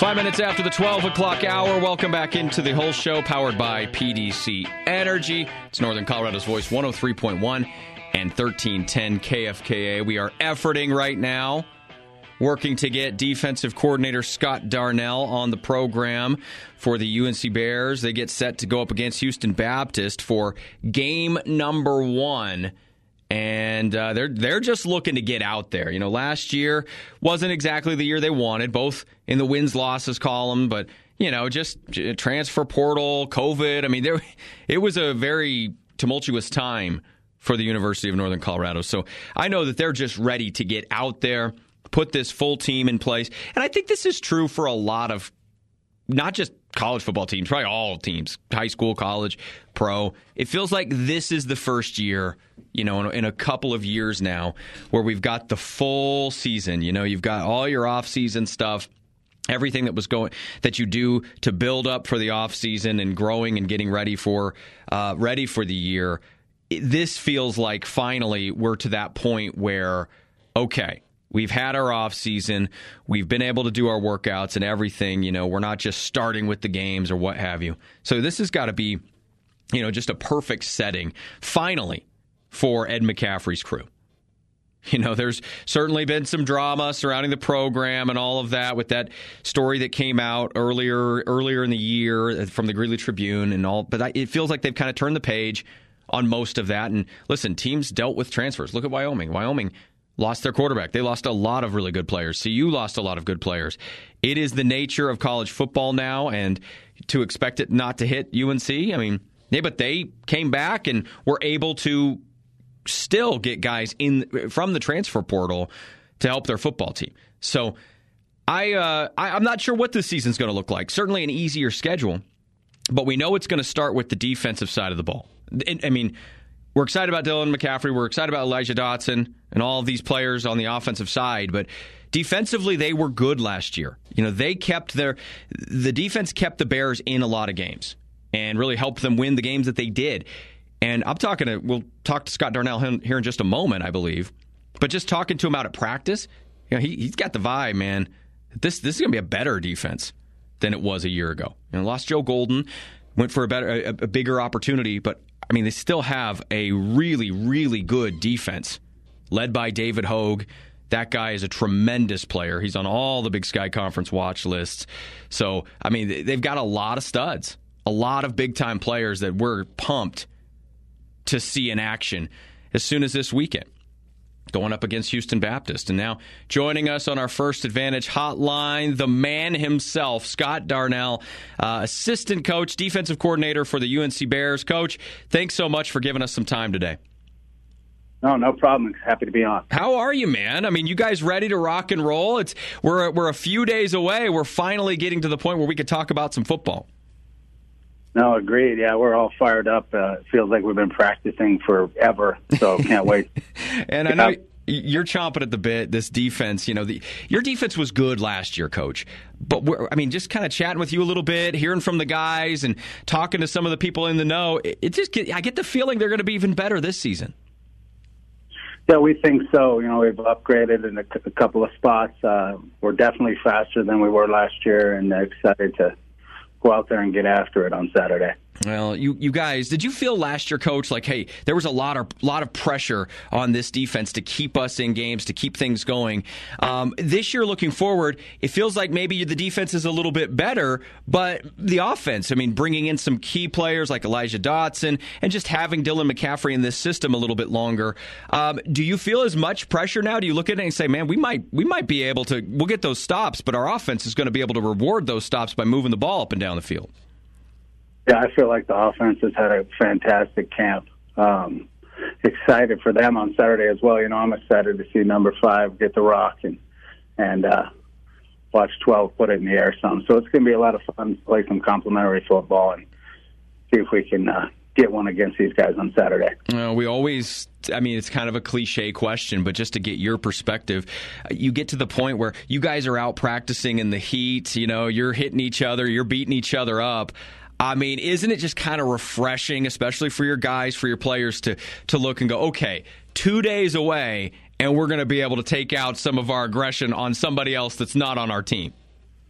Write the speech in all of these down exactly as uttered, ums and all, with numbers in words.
Five minutes after the twelve o'clock hour, welcome back into the whole show, powered by P D C Energy. It's Northern Colorado's Voice, one oh three point one and thirteen ten K F K A. We are efforting right now, working to get defensive coordinator Scott Darnell on the program for the U N C Bears. They get set to go up against Houston Baptist for game number one. And uh, they're they're just looking to get out there. You know, last year wasn't exactly the year they wanted, both in the wins-losses column, but, you know, just transfer portal, COVID. I mean, there it was a very tumultuous time for the University of Northern Colorado. So I know that they're just ready to get out there, put this full team in place. And I think this is true for a lot of, not just college football teams, probably all teams, high school, college, pro. It feels like this is the first year, you know, in, in a couple of years now, where we've got the full season. You know, you've got all your off-season stuff, everything that was going that you do to build up for the off-season and growing and getting ready for uh, ready for the year. This feels like finally we're to that point where, okay, we've had our off season. We've been able to do our workouts and everything. You know, we're not just starting with the games or what have you. So this has got to be, you know, just a perfect setting, finally, for Ed McCaffrey's crew. You know, there's certainly been some drama surrounding the program and all of that with that story that came out earlier earlier in the year from the Greeley Tribune and all. But it feels like they've kind of turned the page on most of that. And listen, teams dealt with transfers. Look at Wyoming. Wyoming lost their quarterback. They lost a lot of really good players. C U lost a lot of good players. It is the nature of college football now, and to expect it not to hit U N C, I mean, yeah, but they came back and were able to still get guys in from the transfer portal to help their football team. So I, uh, I I'm not sure what this season's going to look like. Certainly an easier schedule, but we know it's going to start with the defensive side of the ball. I mean, we're excited about Dylan McCaffrey. We're excited about Elijah Dotson and all of these players on the offensive side. But defensively, they were good last year. You know, they kept their the defense kept the Bears in a lot of games and really helped them win the games that they did. And I'm talking to we'll talk to Scott Darnell here in just a moment, I believe. But just talking to him out at practice, you know, he he's got the vibe, man. This this is going to be a better defense than it was a year ago. You know, lost Joe Golden, went for a better a, a bigger opportunity, but I mean, they still have a really, really good defense led by David Hogue. That guy is a tremendous player. He's on all the Big Sky Conference watch lists. So, I mean, they've got a lot of studs, a lot of big-time players that we're pumped to see in action as soon as this weekend, going up against Houston Baptist. And now joining us on our First Advantage hotline, the man himself, Scott Darnell, uh, assistant coach, defensive coordinator for the U N C Bears. Coach, thanks so much for giving us some time today. No, no problem. Happy to be on. How are you, man? I mean, you guys ready to rock and roll? It's we're we're a few days away. We're finally getting to the point where we could talk about some football. No, agreed. Yeah, we're all fired up. Uh, it feels like we've been practicing forever, so can't wait. And I know yeah. you're chomping at the bit, this defense. You know, the, your defense was good last year, Coach. But, we're, I mean, just kind of chatting with you a little bit, hearing from the guys and talking to some of the people in the know, it, it just get, I get the feeling they're going to be even better this season. Yeah, we think so. You know, we've upgraded in a, a couple of spots. Uh, we're definitely faster than we were last year, and excited to go out there and get after it on Saturday. Well, you, you guys, did you feel last year, Coach, like, hey, there was a lot of lot of pressure on this defense to keep us in games, to keep things going? Um, this year, looking forward, it feels like maybe the defense is a little bit better, but the offense, I mean, bringing in some key players like Elijah Dotson and just having Dylan McCaffrey in this system a little bit longer. Um, do you feel as much pressure now? Do you look at it and say, man, we might we might be able to, we'll get those stops, but our offense is going to be able to reward those stops by moving the ball up and down the field? Yeah, I feel like the offense has had a fantastic camp. Um, excited for them on Saturday as well. You know, I'm excited to see number five get the rock and and uh, watch twelve put it in the air some. So it's going to be a lot of fun to play some complimentary football and see if we can uh, get one against these guys on Saturday. Uh, we always, I mean, it's kind of a cliche question, but just to get your perspective, you get to the point where you guys are out practicing in the heat, you know, you're hitting each other, you're beating each other up. I mean, isn't it just kind of refreshing, especially for your guys, for your players, to to look and go, okay, two days away, and we're going to be able to take out some of our aggression on somebody else that's not on our team?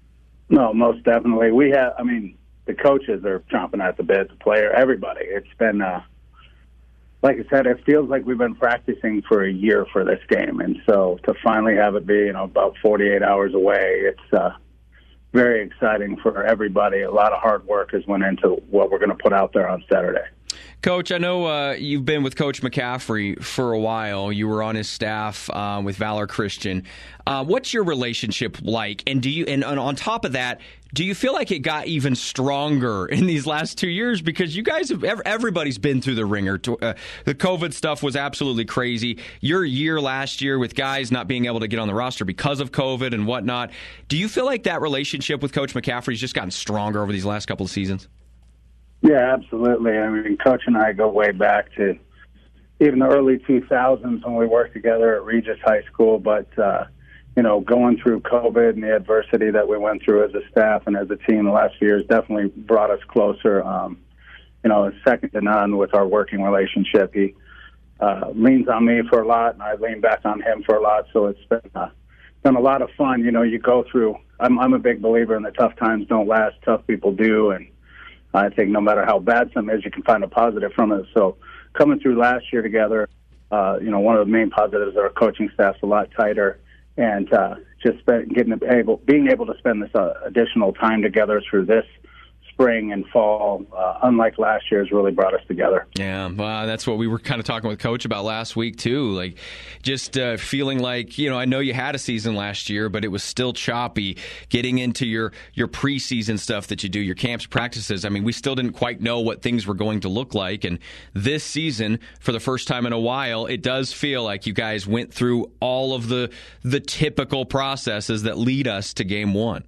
No, most definitely. We have, I mean, the coaches are chomping at the bit, the player, everybody. It's been, uh, like I said, it feels like we've been practicing for a year for this game. And so to finally have it be, you know, about forty-eight hours away, it's uh, very exciting for everybody. A lot of hard work has went into what we're going to put out there on Saturday. Coach, I know uh, you've been with Coach McCaffrey for a while. You were on his staff uh, with Valor Christian. Uh, what's your relationship like? And do you, and, and on top of that, do you feel like it got even stronger in these last two years? Because you guys have, everybody's been through the ringer. Uh, the COVID stuff was absolutely crazy. Your year last year with guys not being able to get on the roster because of COVID and whatnot. Do you feel like that relationship with Coach McCaffrey's just gotten stronger over these last couple of seasons? Yeah, absolutely. I mean, Coach and I go way back to even the early two thousands when we worked together at Regis High School. But, uh, you know, going through COVID and the adversity that we went through as a staff and as a team the last few years definitely brought us closer. Um, you know, second to none with our working relationship. He uh, leans on me for a lot, and I lean back on him for a lot. So it's been, uh, been a lot of fun. You know, you go through, I'm, I'm a big believer in the tough times don't last, tough people do. And I think no matter how bad something is, you can find a positive from it. So coming through last year together, uh, you know, one of the main positives is our coaching staff's a lot tighter, and uh, just spend, getting able, being able to spend this uh, additional time together through this spring and fall, uh, unlike last year, has really brought us together. Yeah, well, that's what we were kind of talking with Coach about last week, too. Like, just uh, feeling like, you know, I know you had a season last year, but it was still choppy getting into your, your preseason stuff that you do, your camps, practices. I mean, we still didn't quite know what things were going to look like. And this season, for the first time in a while, it does feel like you guys went through all of the the typical processes that lead us to game one.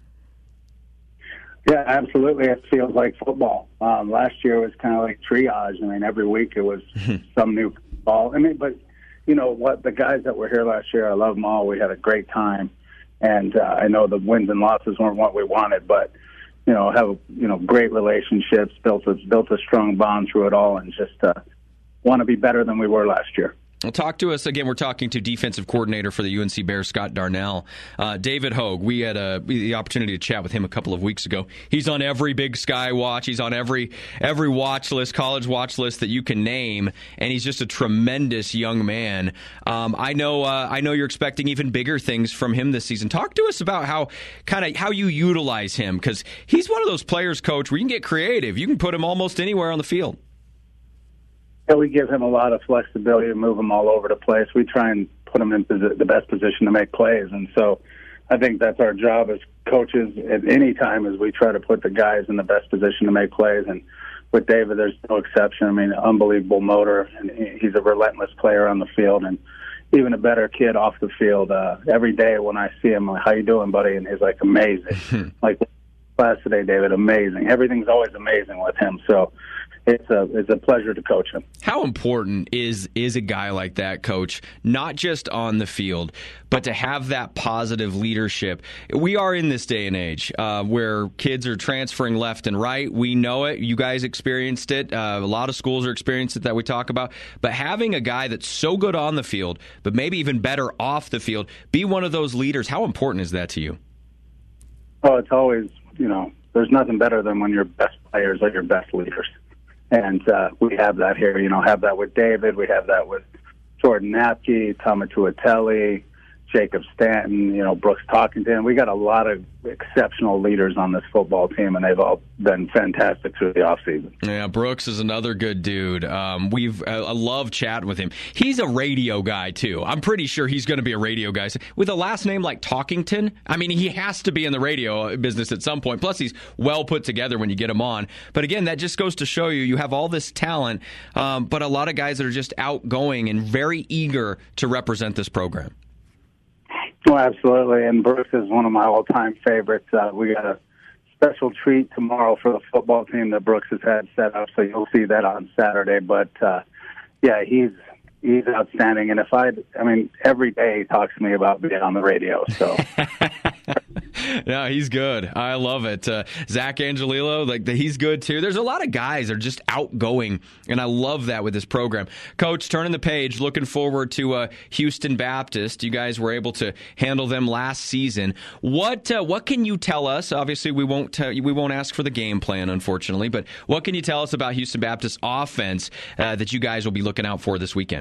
Yeah, absolutely. It feels like football. Um, last year was kind of like triage. I mean, every week it was some new ball. I mean, but you know what? The guys that were here last year, I love them all. We had a great time, and uh, I know the wins and losses weren't what we wanted, but you know, have you know great relationships, built a built a strong bond through it all, and just uh, want to be better than we were last year. Well, talk to us again. We're talking to defensive coordinator for the U N C Bears, Scott Darnell. Uh, David Hogue, we had a, the opportunity to chat with him a couple of weeks ago. He's on every Big Sky watch. He's on every every watch list, college watch list that you can name, and he's just a tremendous young man. Um, I know uh, I know you're expecting even bigger things from him this season. Talk to us about how kind of how you utilize him, because he's one of those players, Coach, where you can get creative. You can put him almost anywhere on the field. Yeah, we give him a lot of flexibility to move him all over the place. We try and put him in posi- the best position to make plays. And so I think that's our job as coaches at any time, is we try to put the guys in the best position to make plays. And with David, there's no exception. I mean, unbelievable motor, and he's a relentless player on the field, and even a better kid off the field. Uh, every day when I see him, I'm like, how you doing, buddy? And he's like, amazing. Like, class today, David, amazing. Everything's always amazing with him. So It's a it's a pleasure to coach him. How important is is a guy like that, Coach, not just on the field, but to have that positive leadership? We are in this day and age uh, where kids are transferring left and right. We know it. You guys experienced it. Uh, a lot of schools are experiencing it that we talk about. But having a guy that's so good on the field, but maybe even better off the field, be one of those leaders, how important is that to you? Oh, it's always, you know, there's nothing better than when your best players are your best leaders. And uh, we have that here, you know, have that with David. We have that with Jordan Napke, Tama Tuateli, Jacob Stanton, you know, Brooks Talkington. We got a lot of exceptional leaders on this football team, and they've all been fantastic through the offseason. Yeah, Brooks is another good dude. Um, we've uh, I love chatting with him. He's a radio guy, too. I'm pretty sure he's going to be a radio guy. With a last name like Talkington, I mean, he has to be in the radio business at some point. Plus, he's well put together when you get him on. But again, that just goes to show you, you have all this talent, um, but a lot of guys that are just outgoing and very eager to represent this program. Oh, absolutely. And Brooks is one of my all-time favorites. Uh, we got a special treat tomorrow for the football team that Brooks has had set up, so you'll see that on Saturday. But, uh, yeah, he's he's outstanding. And if I, I mean, every day he talks to me about being on the radio. So No, he's good. I love it. Uh, Zach Angelillo, like the, he's good too. There's a lot of guys that are just outgoing, and I love that with this program. Coach, turning the page, looking forward to uh, Houston Baptist. You guys were able to handle them last season. What uh, what can you tell us? Obviously, we won't tell, we won't ask for the game plan, unfortunately, but what can you tell us about Houston Baptist offense uh, that you guys will be looking out for this weekend?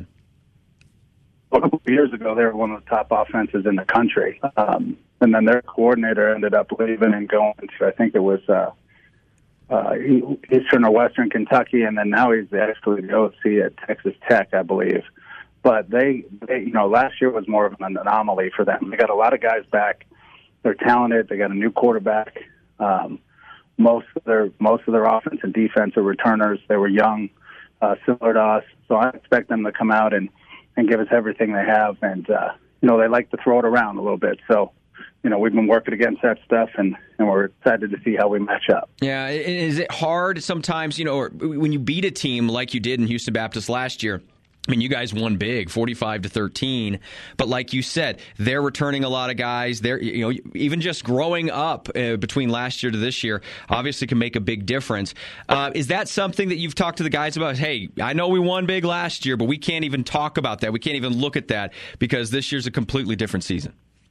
A couple of years ago, they were one of the top offenses in the country. Um, and then their coordinator ended up leaving and going to, I think it was uh, uh, Eastern or Western Kentucky, and then now he's actually the O C at Texas Tech, I believe. But they, they, you know, last year was more of an anomaly for them. They got a lot of guys back. They're talented. They got a new quarterback. Um, most of their most of their offense and defense are returners. They were young, uh, similar to us. So I expect them to come out and and give us everything they have. And, uh, you know, they like to throw it around a little bit. So, you know, we've been working against that stuff, and, and we're excited to see how we match up. Yeah, is it hard sometimes, you know, or when you beat a team like you did in Houston Baptist last year? I mean, you guys won big, forty-five to thirteen. But like you said, they're returning a lot of guys. They're, you know, even just growing up uh, between last year to this year, obviously can make a big difference. Uh, is that something that you've talked to the guys about? Hey, I know we won big last year, but we can't even talk about that. We can't even look at that because this year's a completely different season.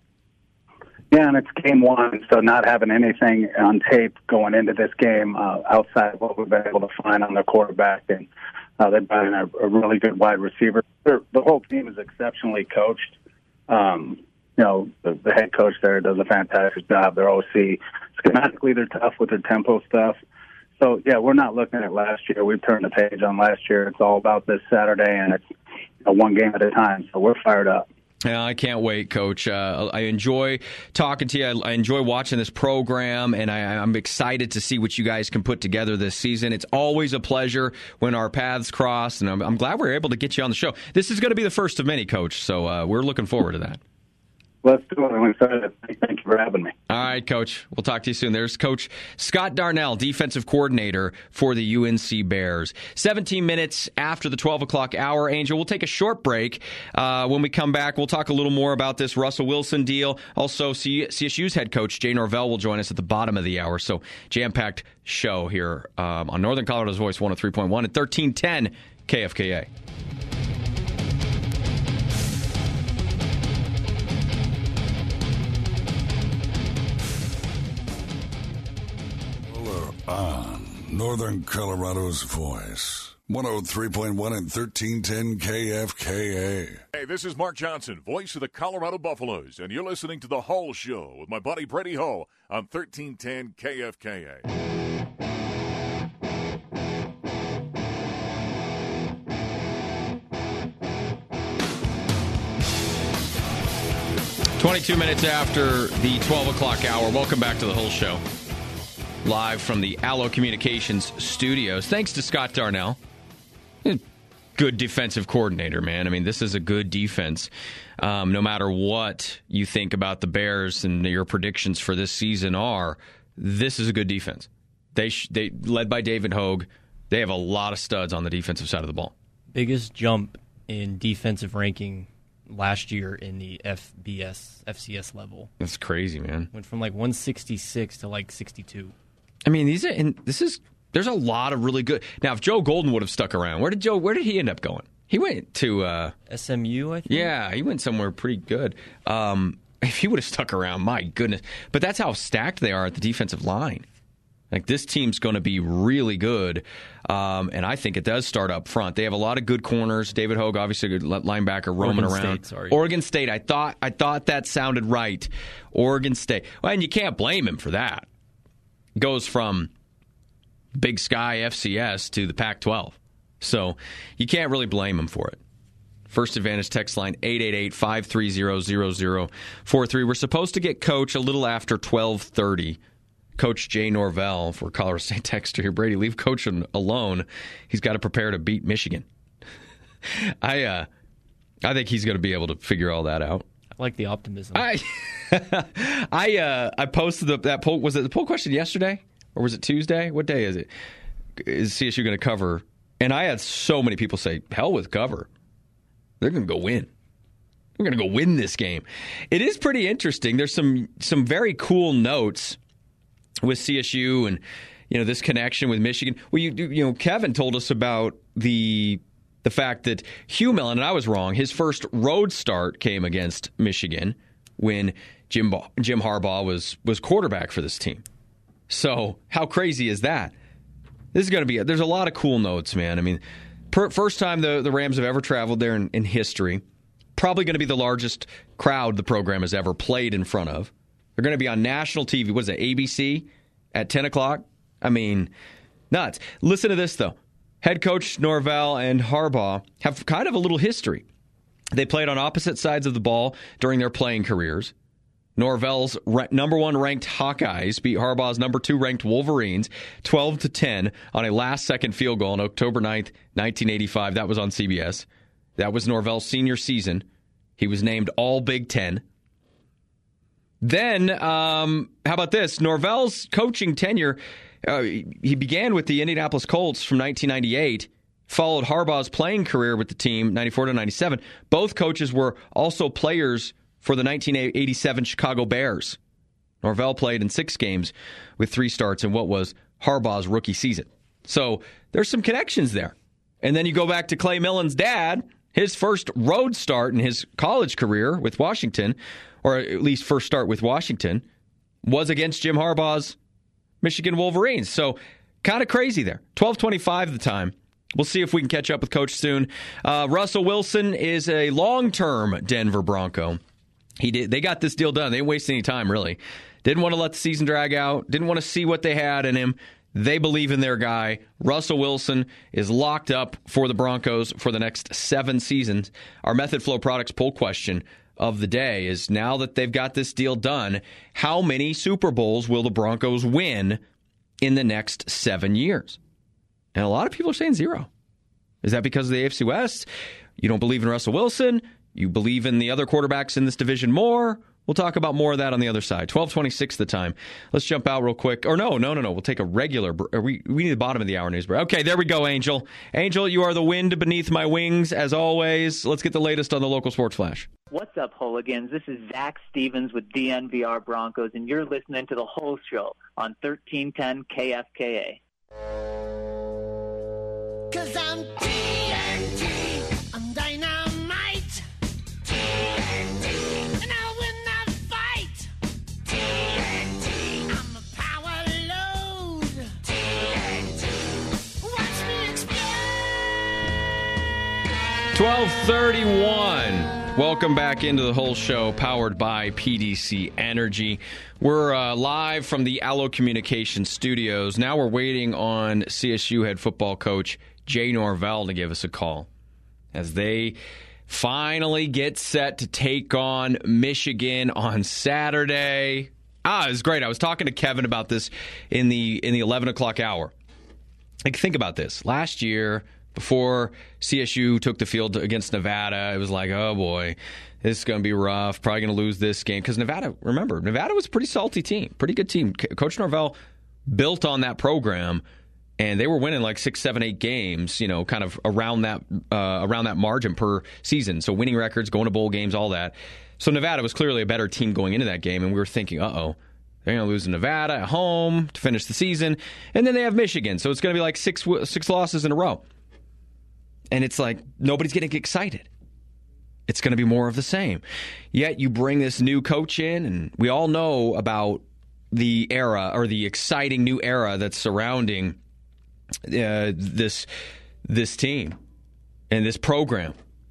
Yeah, and it's game one, so not having anything on tape going into this game uh, outside of what we've been able to find on the quarterback, and uh, they brought in a, a really good wide receiver. They're, the whole team is exceptionally coached. Um, you know, the, the head coach there does a fantastic job. Their O C, schematically, they're tough with their tempo stuff. So, yeah, we're not looking at last year. We've turned the page on last year. It's all about this Saturday, and it's you know, one game at a time, so we're fired up. Yeah, I can't wait, Coach. Uh, I enjoy talking to you. I, I enjoy watching this program, and I, I'm excited to see what you guys can put together this season. It's always a pleasure when our paths cross, and I'm, I'm glad we're able to get you on the show. This is going to be the first of many, Coach, so uh, we're looking forward to that. Let's do it. I'm excited. Thank you for having me. All right, Coach. We'll talk to you soon. There's Coach Scott Darnell, defensive coordinator for the U N C Bears. seventeen minutes after the twelve o'clock hour, Angel. We'll take a short break. Uh, when we come back, we'll talk a little more about this Russell Wilson deal. Also, C- CSU's head coach, Jay Norvell, will join us at the bottom of the hour. So, jam-packed show here um, on Northern Colorado's Voice one oh three point one at thirteen ten K F K A. On Northern Colorado's Voice, one oh three point one and thirteen ten K F K A. Hey, this is Mark Johnson, voice of the Colorado Buffaloes, and you're listening to The Hull Show with my buddy Brady Hull on thirteen ten K F K A. twenty-two minutes after the twelve o'clock hour. Welcome back to The Hull Show. Live from the Allo Communications studios. Thanks to Scott Darnell. Good defensive coordinator, man. I mean, this is a good defense. Um, no matter what you think about the Bears and your predictions for this season are, this is a good defense. They sh- they led by David Hogue. They have a lot of studs on the defensive side of the ball. Biggest jump in defensive ranking last year in the F B S, F C S level. That's crazy, man. Went from like one sixty-six to like sixty-two. I mean, these are, and this is there's a lot of really good. Now, if Joe Golden would have stuck around, where did Joe? Where did he end up going? He went to uh, S M U, I think. Yeah, he went somewhere pretty good. Um, if he would have stuck around, my goodness. But that's how stacked they are at the defensive line. Like, this team's going to be really good, um, and I think it does start up front. They have a lot of good corners. David Hogue, obviously a good linebacker, roaming Oregon around. State, sorry. Oregon State. I thought I thought that sounded right. Oregon State. Well, and you can't blame him for that. Goes from Big Sky F C S to the Pac twelve. So you can't really blame him for it. First Advantage text line eight eight eight, five three zero, zero zero four three. We're supposed to get Coach a little after twelve thirty. Coach Jay Norvell for Colorado State texter here. Brady, leave Coach alone. He's got to prepare to beat Michigan. I uh, I think he's going to be able to figure all that out. I like the optimism. I I uh, I posted the, that poll. Was it the poll question yesterday or was it Tuesday? What day is it? Is C S U going to cover? And I had so many people say, "Hell with cover. They're going to go win." We're going to go win this game. It is pretty interesting. There's some some very cool notes with C S U and, you know, this connection with Michigan. Well, you you know, Kevin told us about the the fact that Hugh Millen, and I was wrong, his first road start came against Michigan when Jim Jim Harbaugh was was quarterback for this team. So how crazy is that? This is going to be, there's a lot of cool notes, man. I mean, per, first time the, the Rams have ever traveled there in, in history. Probably going to be the largest crowd the program has ever played in front of. They're going to be on national T V. What is it, A B C at ten o'clock? I mean, nuts. Listen to this, though. Head coach Norvell and Harbaugh have kind of a little history. They played on opposite sides of the ball during their playing careers. Norvell's ra- number one ranked Hawkeyes beat Harbaugh's number two ranked Wolverines twelve to ten on a last-second field goal on October ninth, nineteen eighty-five. That was on C B S. That was Norvell's senior season. He was named All Big Ten. Then, um, how about this? Norvell's coaching tenure, uh, he began with the Indianapolis Colts from nineteen ninety-eight, followed Harbaugh's playing career with the team, ninety-four to ninety-seven. Both coaches were also players for the nineteen eighty-seven Chicago Bears. Norvell played in six games with three starts in what was Harbaugh's rookie season. So there's some connections there. And then you go back to Clay Millen's dad. His first road start in his college career with Washington, or at least first start with Washington, was against Jim Harbaugh's Michigan Wolverines. So kind of crazy there. twelve twenty-five the time. We'll see if we can catch up with Coach soon. Uh, Russell Wilson is a long-term Denver Bronco. He did. They got this deal done. They didn't waste any time, really. Didn't want to let the season drag out. Didn't want to see what they had in him. They believe in their guy. Russell Wilson is locked up for the Broncos for the next seven seasons. Our Method Flow Products poll question of the day is, now that they've got this deal done, how many Super Bowls will the Broncos win in the next seven years? And a lot of people are saying zero. Is that because of the A F C West? You don't believe in Russell Wilson? You believe in the other quarterbacks in this division more? We'll talk about more of that on the other side. twelve twenty-six the time. Let's jump out real quick. Or no, no, no, no. We'll take a regular. We we need the bottom of the hour news break. Okay, there we go, Angel. Angel, you are the wind beneath my wings, as always. Let's get the latest on the local sports flash. What's up, Hooligans? This is Zach Stevens with D N V R Broncos, and you're listening to the whole show on thirteen ten K F K A. Cause I'm T N T. I'm dynamite. T N T. And I'll win that fight. T N T. I'm a power load. T N T. Watch me explode. twelve thirty-one. Welcome back into the whole show, powered by P D C Energy. We're uh, live from the Allo Communications studios. Now we're waiting on C S U head football coach Jay Norvell to give us a call as they finally get set to take on Michigan on Saturday. Ah, it was great. I was talking to Kevin about this in the in the eleven o'clock hour. Like, think about this. Last year, before C S U took the field against Nevada, it was like, oh boy, this is going to be rough. Probably going to lose this game. Because Nevada, remember, Nevada was a pretty salty team. Pretty good team. Coach Norvell built on that program, and they were winning like six, seven, eight games, you know, kind of around that uh, around that margin per season. So winning records, going to bowl games, all that. So Nevada was clearly a better team going into that game, and we were thinking, uh-oh, they're going to lose to Nevada at home to finish the season. And then they have Michigan, so it's going to be like six six losses in a row. And it's like, nobody's getting excited. It's going to be more of the same. Yet you bring this new coach in, and we all know about the era, or the exciting new era that's surrounding uh, this this team and this program.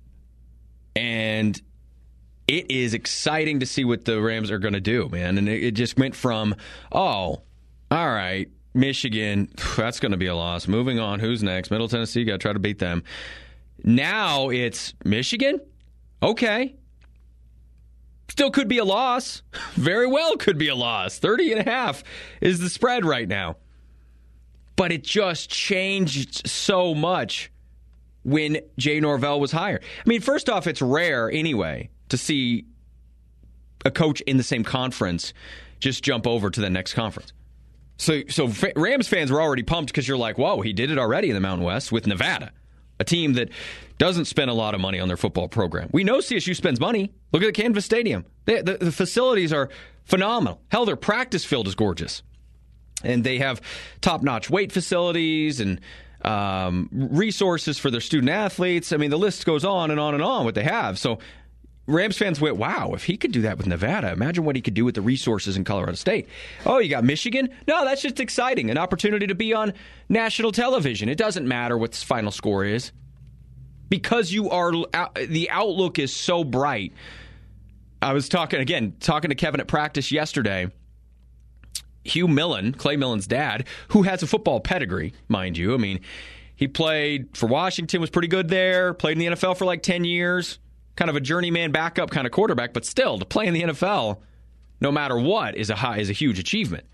And it is exciting to see what the Rams are going to do, man. And it, it just went from, oh, all right, Michigan, that's going to be a loss. Moving on, who's next? Middle Tennessee, got to try to beat them. Now it's Michigan? Okay. Still could be a loss. Very well could be a loss. thirty and a half is the spread right now. But it just changed so much when Jay Norvell was hired. I mean, first off, it's rare anyway to see a coach in the same conference just jump over to the next conference. So so Rams fans were already pumped because you're like, whoa, he did it already in the Mountain West with Nevada. a team that doesn't spend a lot of money on their football program. We know C S U spends money. Look at the Canvas Stadium. They, the, the facilities are phenomenal. Hell, their practice field is gorgeous. And they have top-notch weight facilities and um, resources for their student athletes. I mean, the list goes on and on and on what they have. So Rams fans went, wow, if he could do that with Nevada, imagine what he could do with the resources in Colorado State. Oh, you got Michigan? No, that's just exciting. An opportunity to be on national television. It doesn't matter what the final score is. Because you are, the outlook is so bright. I was talking, again, talking to Kevin at practice yesterday. Hugh Millen, Clay Millen's dad, who has a football pedigree, mind you. I mean, he played for Washington, was pretty good there, played in the N F L for like ten years. Kind of a journeyman backup kind of quarterback, but still, to play in the N F L, no matter what, is a high, is a huge achievement.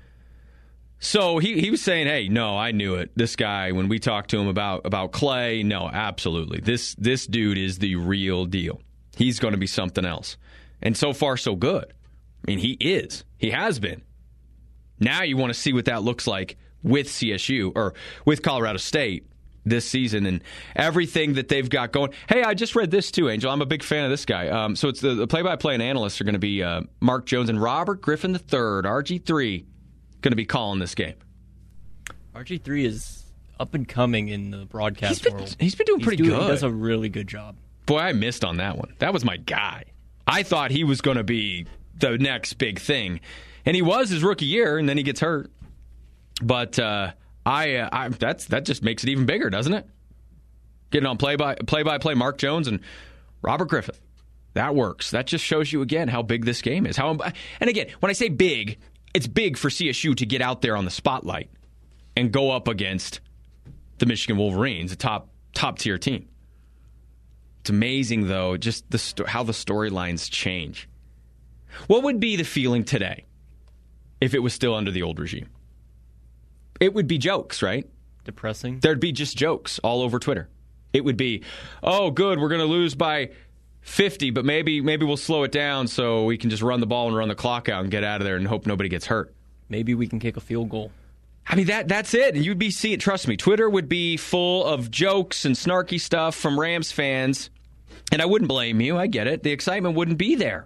So he, he was saying, hey, no, I knew it. This guy, when we talked to him about, about Clay, no, absolutely. This this dude is the real deal. He's going to be something else. And so far, so good. I mean, he is. He has been. Now you want to see what that looks like with C S U, or with Colorado State this season and everything that they've got going. Hey, I just read this too, Angel. I'm a big fan of this guy. Um, so it's the, the play-by-play and analysts are going to be uh, Mark Jones and Robert Griffin the third, R G three, going to be calling this game. R G three is up and coming in the broadcast he's been, world. He's been doing he's pretty doing, good. He does a really good job. Boy, I missed on that one. That was my guy. I thought he was going to be the next big thing. And he was his rookie year, and then he gets hurt. But uh, I, uh, I that's that just makes it even bigger, doesn't it? Getting on play-by, play-by-play Mark Jones and Robert Griffin. That works. That just shows you, again, how big this game is. How, and again, when I say big, it's big for C S U to get out there on the spotlight and go up against the Michigan Wolverines, a top, top-tier team. It's amazing, though, just the sto- how the storylines change. What would be the feeling today if it was still under the old regime? It would be jokes, right? Depressing. There'd be just jokes all over Twitter. It would be, oh, good, we're going to lose by fifty, but maybe maybe we'll slow it down so we can just run the ball and run the clock out and get out of there and hope nobody gets hurt. Maybe we can kick a field goal. I mean, that that's it. And you'd be seeing, trust me, Twitter would be full of jokes and snarky stuff from Rams fans. And I wouldn't blame you. I get it. The excitement wouldn't be there.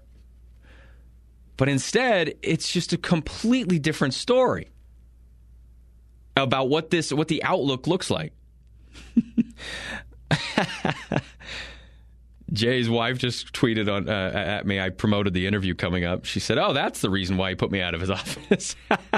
But instead, it's just a completely different story about what this, what the outlook looks like. Jay's wife just tweeted on uh, at me. I promoted the interview coming up. She said, "Oh, that's the reason why he put me out of his office."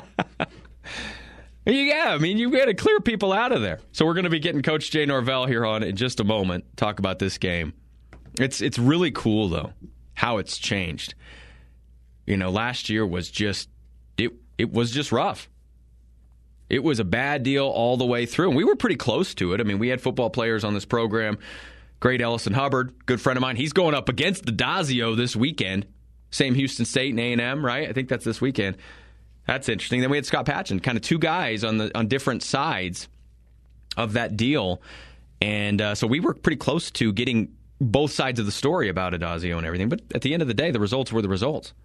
Yeah, I mean, you've got to clear people out of there. So we're going to be getting Coach Jay Norvell here on in just a moment. Talk about this game. It's it's really cool though how it's changed. You know, last year was just it. It was just rough. It was a bad deal all the way through. And we were pretty close to it. I mean, we had football players on this program. Great Ellison Hubbard, good friend of mine. He's going up against the Dazio this weekend. Same Houston State and A and M, right? I think that's this weekend. That's interesting. Then we had Scott Patchen, kind of two guys on the on different sides of that deal. And uh, so we were pretty close to getting both sides of the story about Adazio and everything. But at the end of the day, the results were the results.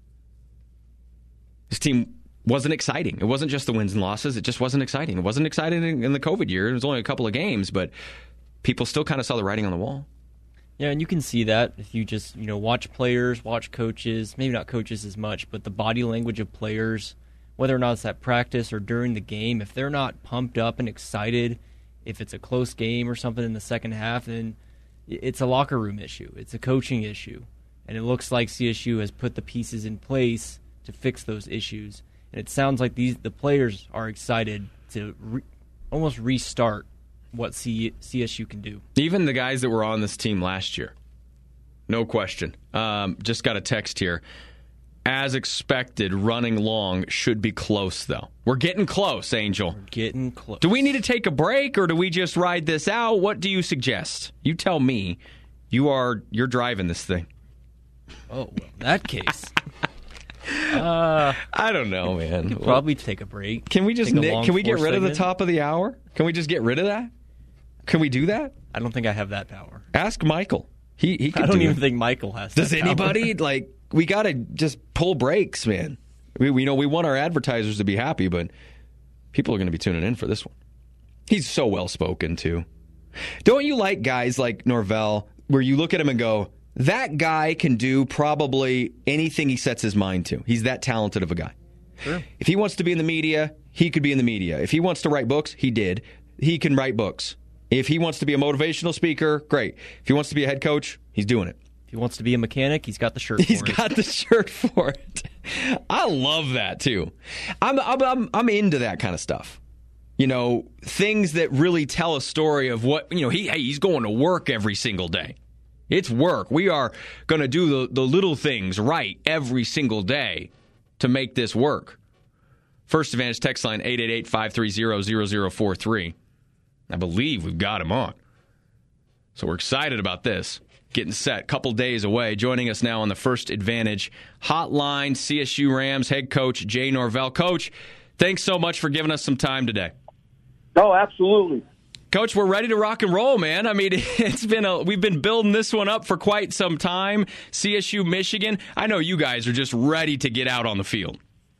This team wasn't exciting. It wasn't just the wins and losses. It just wasn't exciting. It wasn't exciting in, in the COVID year. It was only a couple of games, but people still kind of saw the writing on the wall. Yeah, and you can see that if you just, you know, watch players, watch coaches, maybe not coaches as much, but the body language of players, whether or not it's at practice or during the game, if they're not pumped up and excited, if it's a close game or something in the second half, then it's a locker room issue. It's a coaching issue. And it looks like C S U has put the pieces in place to fix those issues. And it sounds like these the players are excited to re, almost restart what C, CSU can do. Even the guys that were on this team last year, no question. Um, just got a text here. As expected, running long should be close, though. We're getting close, Angel. We're getting close. Do we need to take a break, or do we just ride this out? What do you suggest? You tell me. You are you're driving this thing. Oh, well, in that case. Uh, I don't know, man. We could probably take a break. Can we just nick, can we get rid segment? of the top of the hour? Can we just get rid of that? Can we do that? I don't think I have that power. Ask Michael. He he. Could I don't do even it. think Michael has. Does that anybody power. like? We got to just pull brakes, man. We we know we want our advertisers to be happy, but people are going to be tuning in for this one. He's so well spoken too. Don't you like guys like Norvell where you look at him and go, that guy can do probably anything he sets his mind to. He's that talented of a guy. Sure. If he wants to be in the media, he could be in the media. If he wants to write books, he did. He can write books. If he wants to be a motivational speaker, great. If he wants to be a head coach, he's doing it. If he wants to be a mechanic, he's got the shirt for He's it. got the shirt for it. I love that, too. I'm, I'm, I'm, I'm into that kind of stuff. You know, things that really tell a story of what, you know, he hey, he's going to work every single day. It's work. We are going to do the, the little things right every single day to make this work. First Advantage text line eight eight eight, five three zero, zero zero four three. I believe we've got him on. So we're excited about this. Getting set. Couple days away. Joining us now on the First Advantage hotline, C S U Rams head coach Jay Norvell. Coach, thanks so much for giving us some time today. Oh, absolutely. Coach, we're ready to rock and roll, man. I mean, it's been a, we've been building this one up for quite some time. C S U, Michigan. I know you guys are just ready to get out on the field.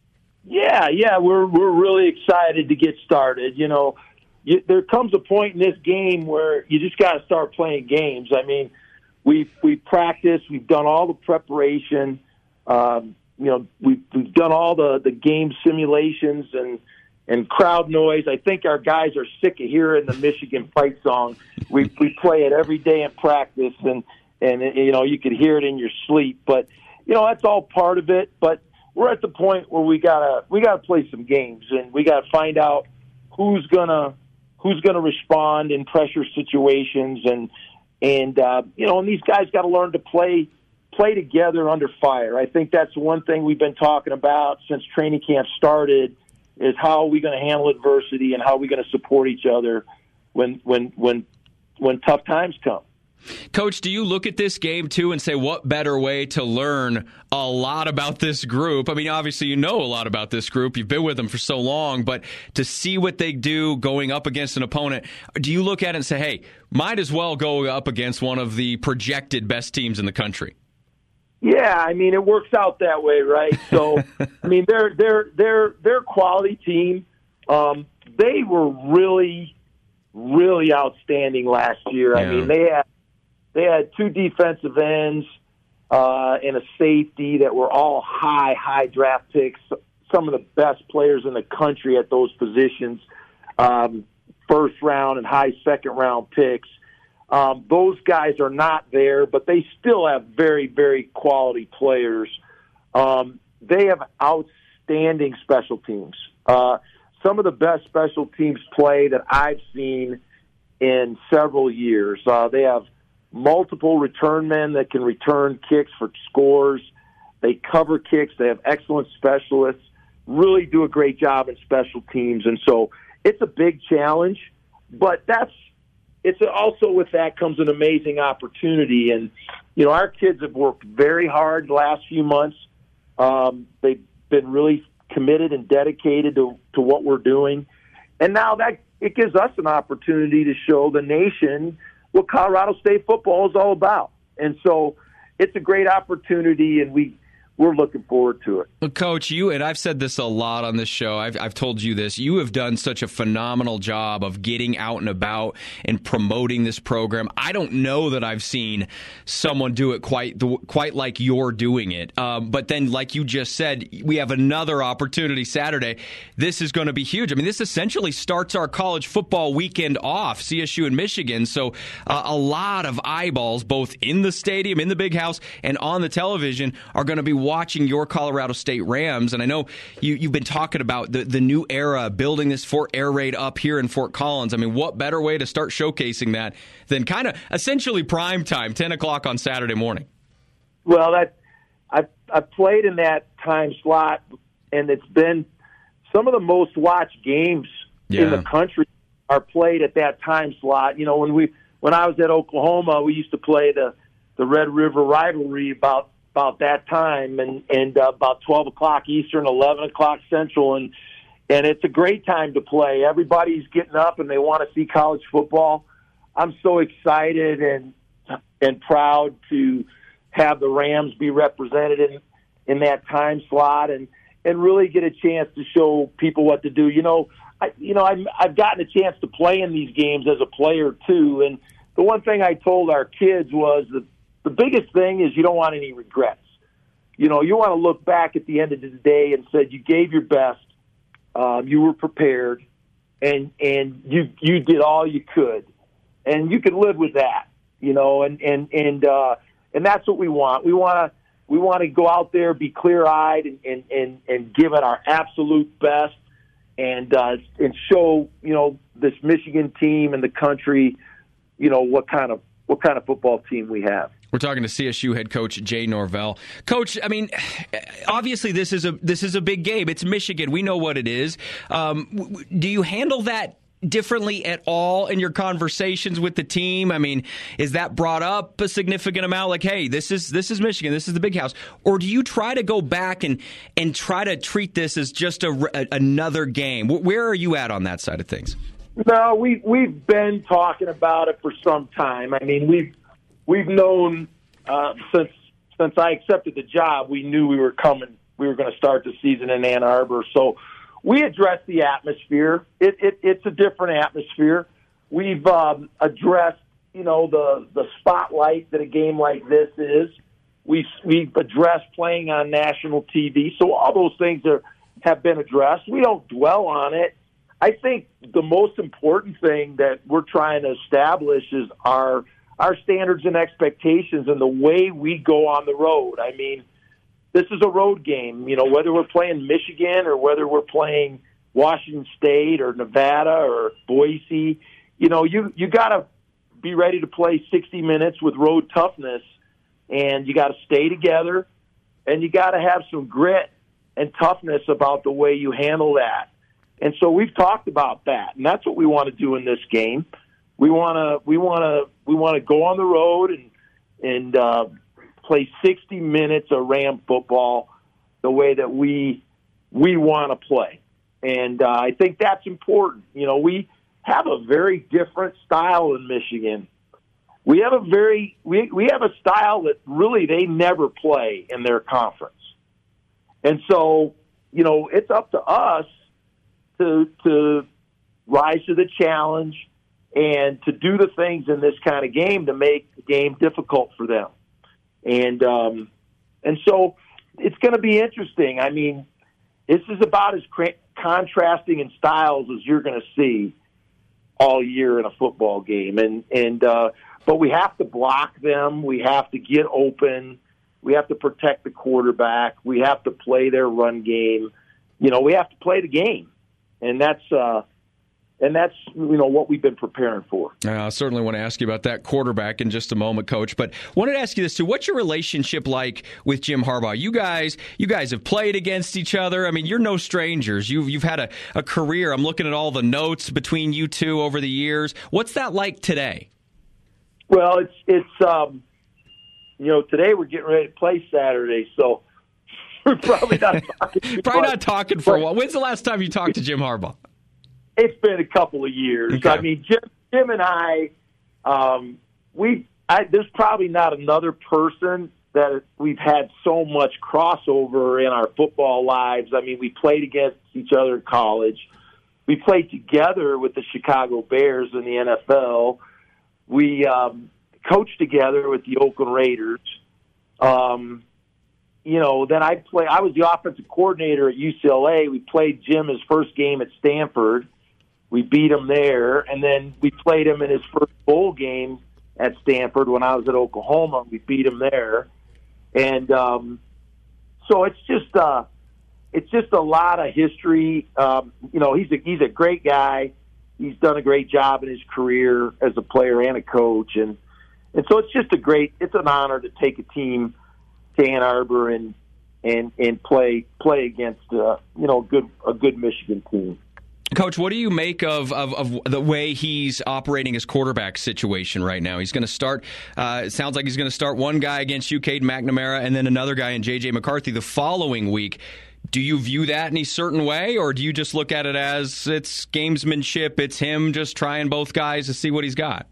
Yeah, yeah, we're we're really excited to get started. You know, you, there comes a point in this game where you just got to start playing games. I mean, we've we practiced, we've done all the preparation. Um, you know, we've we've done all the, the game simulations and. And crowd noise. I think our guys are sick of hearing the Michigan fight song. We we play it every day in practice, and and you know you could hear it in your sleep. But you know that's all part of it. But we're at the point where we gotta we gotta play some games, and we gotta find out who's gonna who's gonna respond in pressure situations, and and uh, you know and these guys got to learn to play play together under fire. I think that's one thing we've been talking about since training camp started. Is how are we going to handle adversity and how are we going to support each other when when when when tough times come. Coach, do you look at this game, too, and say what better way to learn a lot about this group? I mean, obviously you know a lot about this group. You've been with them for so long, but to see what they do going up against an opponent, do you look at it and say, hey, might as well go up against one of the projected best teams in the country? Yeah, I mean it works out that way, right? So, I mean they're they're they're they're a quality team. Um, they were really, really outstanding last year. Yeah. I mean they had they had two defensive ends uh, and a safety that were all high high draft picks. Some of the best players in the country at those positions, um, first round and high second round picks. Um, those guys are not there, but they still have very, very quality players. Um, they have outstanding special teams. Uh, some of the best special teams play that I've seen in several years. Uh, they have multiple return men that can return kicks for scores. They cover kicks. They have excellent specialists, really do a great job in special teams. And so it's a big challenge, but that's, It's also with that comes an amazing opportunity. And, you know, our kids have worked very hard the last few months. Um, they've been really committed and dedicated to, to what we're doing. And now that it gives us an opportunity to show the nation what Colorado State football is all about. And so it's a great opportunity, and we, we're looking forward to it. Well, Coach, you, and I've said this a lot on this show, I've, I've told you this, you have done such a phenomenal job of getting out and about and promoting this program. I don't know that I've seen someone do it quite the, quite like you're doing it. Um, but then, like you just said, we have another opportunity Saturday. This is going to be huge. I mean, this essentially starts our college football weekend off, C S U and Michigan. So uh, a lot of eyeballs, both in the stadium, in the big house, and on the television, are going to be watching your Colorado State Rams. And I know you, you've been talking about the, the new era, building this Fort Air Raid up here in Fort Collins. I mean, what better way to start showcasing that than kind of essentially prime time, ten o'clock on Saturday morning? Well, that I've, I've played in that time slot, and it's been some of the most watched games yeah. in the country are played at that time slot. You know, when we when I was at Oklahoma, we used to play the, the Red River rivalry about about that time, and, and uh, about twelve o'clock Eastern, eleven o'clock Central, and and it's a great time to play. Everybody's getting up, and they want to see college football. I'm so excited and and proud to have the Rams be represented in, in that time slot and, and really get a chance to show people what to do. You know, I, you know, I've, I've gotten a chance to play in these games as a player too. And the one thing I told our kids was that the biggest thing is you don't want any regrets. You know, you want to look back at the end of the day and said you gave your best, um, you were prepared, and and you you did all you could, and you can live with that. You know, and and and uh, and that's what we want. We want to we want to go out there, be clear eyed, and, and and and give it our absolute best, and uh, and show you know this Michigan team and the country, you know what kind of what kind of football team we have. We're talking to C S U head coach Jay Norvell. Coach, I mean, obviously this is a this is a big game. It's Michigan. We know what it is. Um, w- do you handle that differently at all in your conversations with the team? I mean, is that brought up a significant amount? Like, hey, this is this is Michigan. This is the big house. Or do you try to go back and and try to treat this as just a, a another game? Where are you at on that side of things? No, we we've been talking about it for some time. I mean, we've we've known uh, since since I accepted the job. We knew we were coming. We were going to start the season in Ann Arbor, so we addressed the atmosphere. It, it it's a different atmosphere. We've um, addressed you know the the spotlight that a game like this is. We've we've addressed playing on national T V. So all those things are have been addressed. We don't dwell on it. I think the most important thing that we're trying to establish is our our standards and expectations and the way we go on the road. I mean, this is a road game, you know, whether we're playing Michigan or whether we're playing Washington State or Nevada or Boise, you know, you, you got to be ready to play sixty minutes with road toughness, and you got to stay together, and you got to have some grit and toughness about the way you handle that. And so we've talked about that, and that's what we want to do in this game. We want to we want to we want to go on the road and and uh, play sixty minutes of Ram football the way that we we want to play, and uh, I think that's important. You know, we have a very different style in Michigan. We have a very we we have a style that really they never play in their conference, and so you know it's up to us to to rise to the challenge and to do the things in this kind of game to make the game difficult for them. And um, and so it's going to be interesting. I mean, this is about as cra- contrasting in styles as you're going to see all year in a football game. And and uh, but we have to block them. We have to get open. We have to protect the quarterback. We have to play their run game. You know, we have to play the game. And that's uh, and that's you know what we've been preparing for. Uh, I certainly want to ask you about that quarterback in just a moment, Coach. But wanted to ask you this too: what's your relationship like with Jim Harbaugh? You guys, you guys have played against each other. I mean, you're no strangers. You've you've had a, a career. I'm looking at all the notes between you two over the years. What's that like today? Well, it's it's um, you know today we're getting ready to play Saturday, so. We're probably not talking. probably not talking for a while. When's the last time you talked to Jim Harbaugh? It's been a couple of years. Okay. I mean, Jim, Jim and I, um, we, I, there's probably not another person that we've had so much crossover in our football lives. I mean, we played against each other in college. We played together with the Chicago Bears in the N F L. We um, coached together with the Oakland Raiders. Um, You know, then I play. I was the offensive coordinator at U C L A. We played Jim his first game at Stanford. We beat him there, and then we played him in his first bowl game at Stanford when I was at Oklahoma. We beat him there, and um, so it's just uh, it's just a lot of history. Um, you know, he's a he's a great guy. He's done a great job in his career as a player and a coach, and and so it's just a great. It's an honor to take a team to Ann Arbor and and and play play against uh, you know good a good Michigan team. Coach, what do you make of, of, of the way he's operating his quarterback situation right now? He's going to start. Uh, it sounds like he's going to start one guy against you, Cade McNamara, and then another guy in J J McCarthy the following week. Do you view that in a certain way, or do you just look at it as it's gamesmanship? It's him just trying both guys to see what he's got.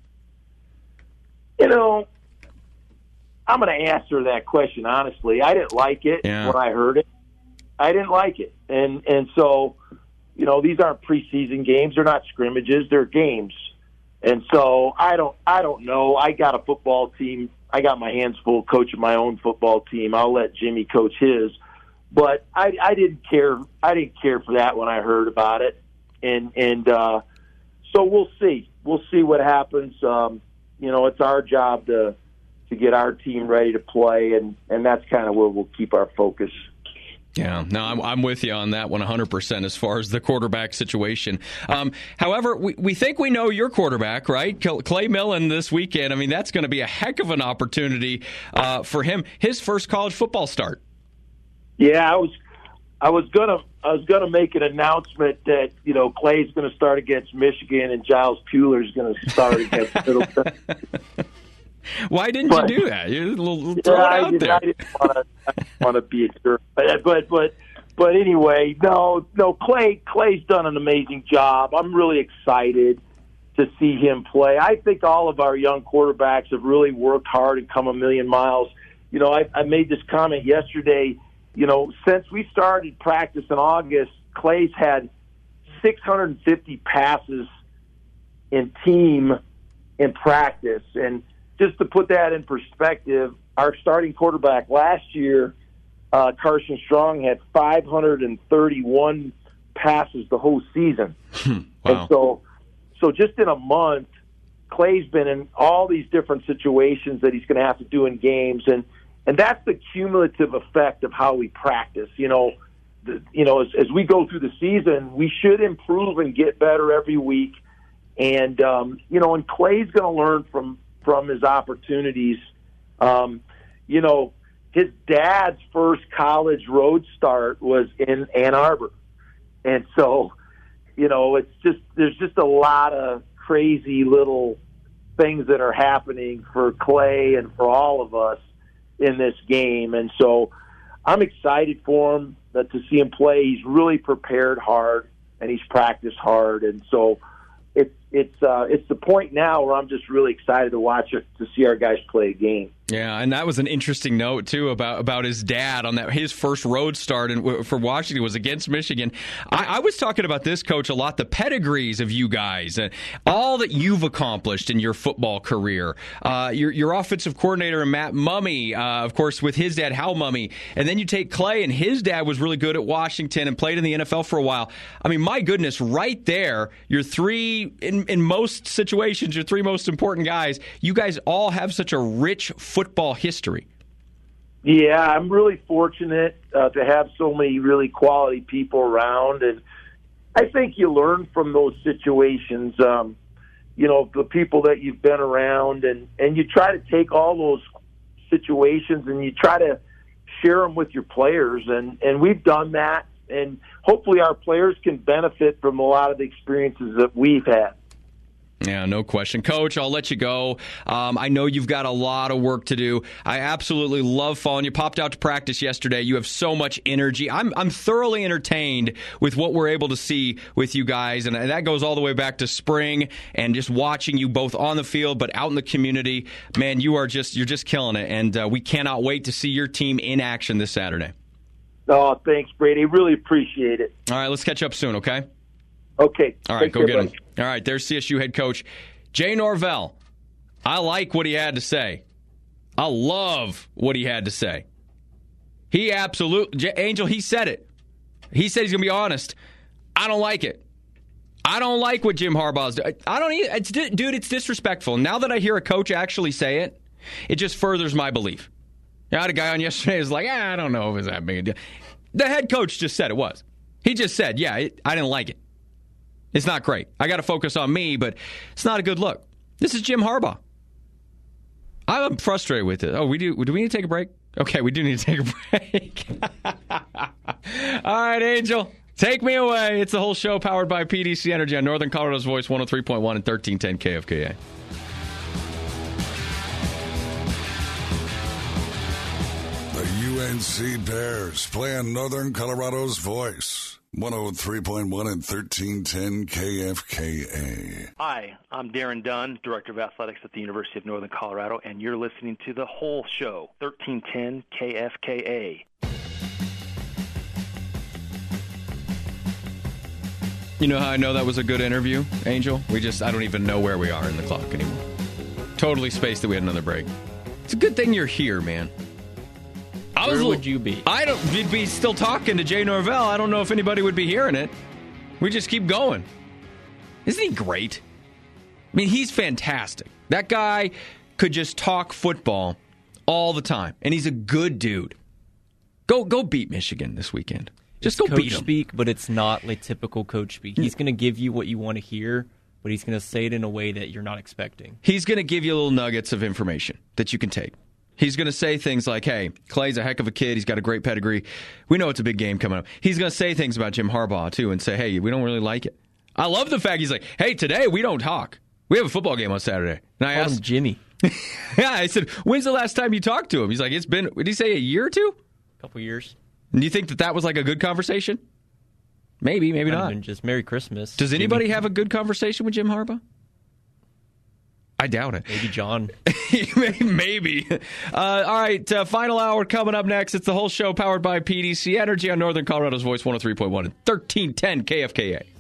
You know. I'm going to answer that question honestly. I didn't like it yeah. when I heard it. I didn't like it, and and so you know, these aren't preseason games. They're not scrimmages. They're games. And so I don't, I don't know. I got a football team. I got my hands full coaching my own football team. I'll let Jimmy coach his. But I, I didn't care. I didn't care for that when I heard about it. And, and, uh, so we'll see. We'll see what happens. Um, you know, it's our job to, to get our team ready to play. And, and that's kind of where we'll keep our focus. Yeah, no, I'm, I'm with you on that one one hundred percent as far as the quarterback situation. Um, however, we, we think we know your quarterback, right? Clay Millen this weekend. I mean, that's going to be a heck of an opportunity uh, for him. His first college football start. Yeah, I was I was gonna I was gonna make an announcement that, you know, Clay's going to start against Michigan and Giles Puehler's going to start against Middleton. Why didn't but, you do that? You throw it yeah, out I, did, there. I didn't want to. I didn't want to be a jerk, but but but but anyway, no, no. Clay Clay's done an amazing job. I'm really excited to see him play. I think all of our young quarterbacks have really worked hard and come a million miles. You know, I, I made this comment yesterday. You know, since we started practice in August, Clay's had six hundred fifty passes in team in practice. And just to put that in perspective, our starting quarterback last year, uh, Carson Strong, had five hundred thirty-one passes the whole season. Wow. And so, so just in a month, Clay's been in all these different situations that he's going to have to do in games, and and that's the cumulative effect of how we practice. You know, the, you know, as, as we go through the season, we should improve and get better every week. And um, you know, and Clay's going to learn from from his opportunities. Um, you know, his dad's first college road start was in Ann Arbor, and so, you know, it's just there's just a lot of crazy little things that are happening for Clay and for all of us in this game. And so I'm excited for him, uh, to see him play. He's really prepared hard and he's practiced hard. And so it's, it's, uh, it's the point now where I'm just really excited to watch it, to see our guys play a game. Yeah, and that was an interesting note, too, about, about his dad on that. His first road start in, for Washington was against Michigan. I, I was talking about this, Coach, a lot, the pedigrees of you guys, uh, all that you've accomplished in your football career. Uh, your, your offensive coordinator, Matt Mumme, uh, of course, with his dad, Hal Mumme. And then you take Clay, and his dad was really good at Washington and played in the N F L for a while. I mean, my goodness, right there, your three, in, in most situations, your three most important guys, you guys all have such a rich football football history. Yeah, I'm really fortunate uh, to have so many really quality people around, and I think you learn from those situations. Um, you know, the people that you've been around, and, and you try to take all those situations and you try to share them with your players, and, and we've done that, and hopefully our players can benefit from a lot of the experiences that we've had. Yeah, no question. Coach, I'll let you go. Um, I know you've got a lot of work to do. I absolutely love following you. Popped out to practice yesterday. You have so much energy. I'm I'm thoroughly entertained with what we're able to see with you guys, and that goes all the way back to spring and just watching you both on the field but out in the community. Man, you are just you're just killing it, and uh, we cannot wait to see your team in action this Saturday. Oh, thanks, Brady. Really appreciate it. All right, let's catch up soon, okay? Okay. All right, go care, get him. buddy. All right, there's C S U head coach Jay Norvell. I like what he had to say. I love what he had to say. He absolutely, Angel, he said it. He said he's going to be honest. I don't like it. I don't like what Jim Harbaugh's doing. I don't either. It's, dude, it's disrespectful. Now that I hear a coach actually say it, it just furthers my belief. I had a guy on yesterday who was like, ah, I don't know if it's that big a deal. The head coach just said it was. He just said, yeah, it, I didn't like it. It's not great. I got to focus on me, but it's not a good look. This is Jim Harbaugh. I'm frustrated with it. Oh, we do. Do we need to take a break? Okay, we do need to take a break. All right, Angel, take me away. It's the whole show powered by P D C Energy on Northern Colorado's Voice, one oh three point one and thirteen ten K F K A. The U N C Bears playing Northern Colorado's Voice. one oh three point one and thirteen ten K F K A. Hi, I'm Darren Dunn, Director of Athletics at the University of Northern Colorado, and you're listening to The Whole Show, thirteen ten K F K A. You know how I know that was a good interview, Angel? We just, I don't even know where we are in the clock anymore. Totally spaced that we had another break. It's a good thing you're here, man. I Where was, would you be? I don't, you'd be still talking to Jay Norvell. I don't know if anybody would be hearing it. We just keep going. Isn't he great? I mean, he's fantastic. That guy could just talk football all the time, and he's a good dude. Go go beat Michigan this weekend. Just it's go coach beat them. speak, but it's not like typical coach speak. He's going to give you what you want to hear, but he's going to say it in a way that you're not expecting. He's going to give you little nuggets of information that you can take. He's going to say things like, hey, Clay's a heck of a kid. He's got a great pedigree. We know it's a big game coming up. He's going to say things about Jim Harbaugh, too, and say, hey, we don't really like it. I love the fact he's like, hey, today we don't talk. We have a football game on Saturday. And I Call asked him Jimmy. Yeah, I said, when's the last time you talked to him? He's like, it's been, did he say a year or two? A couple years. And do you think that that was like a good conversation? Maybe, maybe Might have not. been just Merry Christmas. Does anybody Jimmy. have a good conversation with Jim Harbaugh? I doubt it. Maybe John. Maybe. Uh, all right, uh, final hour coming up next. It's the whole show powered by P D C Energy on Northern Colorado's Voice one oh three point one and thirteen ten K F K A.